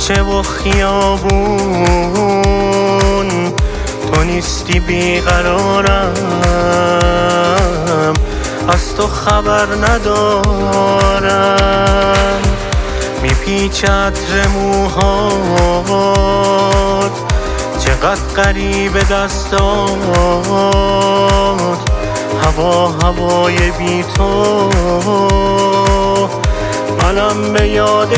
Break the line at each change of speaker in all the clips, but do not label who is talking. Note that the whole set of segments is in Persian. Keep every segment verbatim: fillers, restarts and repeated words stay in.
کوچه و خیابون تو نیستی بیقرارم، از تو خبر ندارم. میپیچه عطر موهات، چقدر غریبه دستات، هوا هوای بی تو، منم به یاد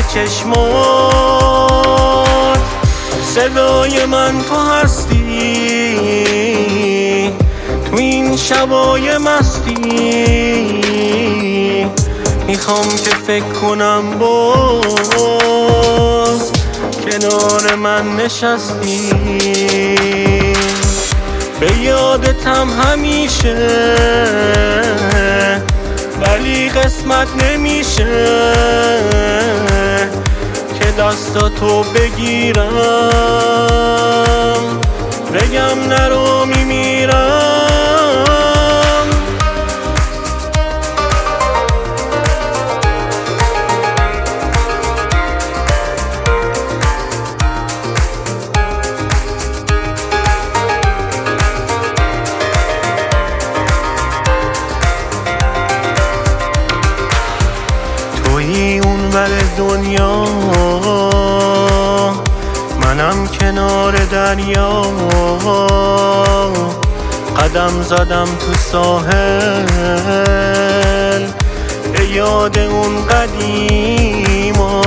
چشمات. صدای من تو هستی تو این شبای مستی، میخوام که فکر کنم باز کنار من نشستی. به یادتم همیشه ولی قسمت نمیشه که دستاتو بگیرم، بگم نرو میمیرم. تویی اونور دنیا، منم کنار دریا. قدم زدم تو ساحل به یاد اون قدیما.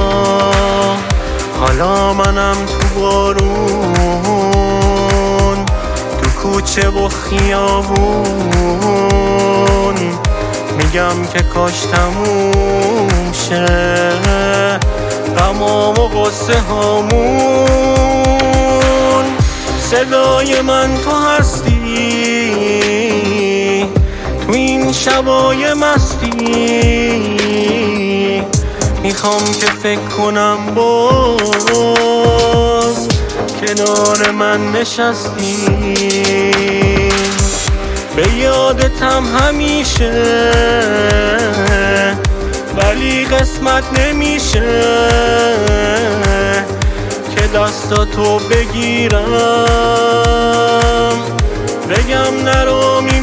حالا منم تو بارون، تو کوچه و خیابون، میگم که کاش تموم شه غمام و غصه هامون. صدای من تو هستی تو این شبای مستی، میخوام که فکر کنم باز کنار من نشستی. به یادتم همیشه ولی قسمت نمیشه که دستاتو بگیرم، بگم نرو